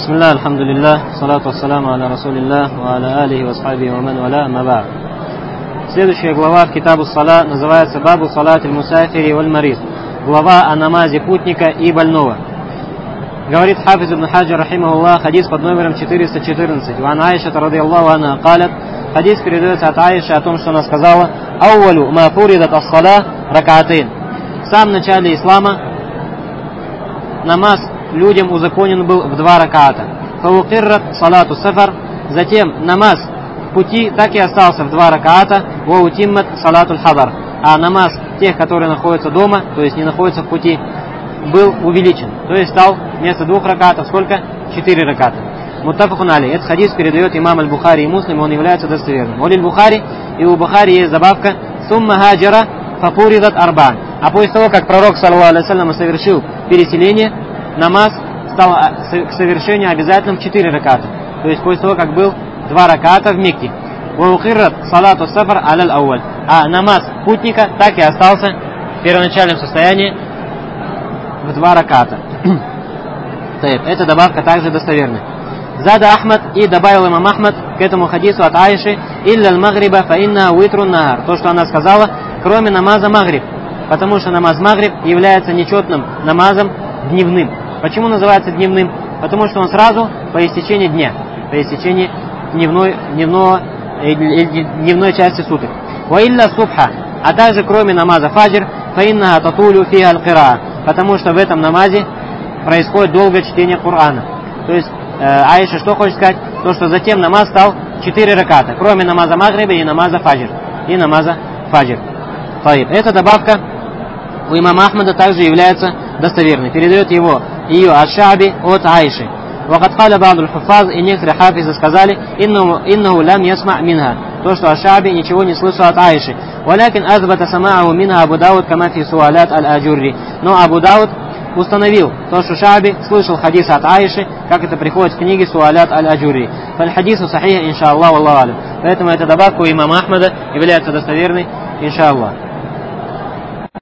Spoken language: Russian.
Бисмилlah, алхамдулиллах, салату вассаламу аля расулиллах, ва аля алихи ва схабихи ва ман валя, амма ба'д. Следующая глава в Китабу Сала называется Бабу салат аль-мусафири валь марид. Глава о намазе путника и больного. Говорит Хафиз ибн Хаджар, рахимахуллах, хадис под номером 414. Ван Аиша, радиаллаху анха, калят, хадис передается от Аиши о том, что она сказала: «Ауалю ма фуридат ас-сала ракатин». В самом начале ислама намаз людям узаконен был в 2 раката. Фаукиррат салату сафар. Затем намаз в пути так и остался в 2 раката. Ва утиммат салату хадар. А намаз тех, которые находятся дома, то есть не находятся в пути, был увеличен. То есть стал вместо 2 ракатов сколько? 4 раката. Муттафакун алейх. Этот хадис передает имам аль-Бухари и Муслим, он является достоверным. У Аль-Бухари и у Бухари есть добавка «Сумма хаджара фапуридат арбан». А после того, как пророк, саллаллаху алейхи ва саллям, совершил переселение, намаз стал к совершению обязательным 4 раката. То есть после того, как был 2 раката в Мекке. «Ваукиррат салату сафар аляль ауаль». А намаз путника так и остался в первоначальном состоянии в 2 раката. Эта добавка также достоверная. Зада Ахмад, и добавил имам Ахмад к этому хадису от Аиши: «Илля аль-магриба фа инна уитрун нахар». То, что она сказала, кроме намаза магриб, потому что намаз магриб является нечетным намазом дневным. Почему называется дневным? Потому что он сразу по истечении дня, по истечении дневной части суток. Ва илля субха, а также кроме намаза фаджр, фа инна татулю фиха аль-кираа, потому что в этом намазе происходит долгое чтение Корана. То есть Аиша что хочет сказать? То, что затем намаз стал 4 раката, кроме намаза магриба и намаза фаджр. Эта добавка у имама Ахмада также является достоверной. Передает ее аш-Ша'би от Аиши. Вакад каля ба'д аль-хуффаз, и некоторые хафизы сказали: иннаху лам ясма' минха. То, что аш-Ша'би ничего не слышал от Аиши. Валякин азбата сама'аху минха Абу Дауд кама фи суалят аль-Аджурри. Но Абу Дауд установил то, что Ша'би слышал хадис от Аиши, как это приходит в книге Суалят аль-Аджурри. Фаль-хадису сахих, инша'Аллах, валлаху алям. Поэтому эта добавка у имама Ахмада является достоверной, инша'Аллах.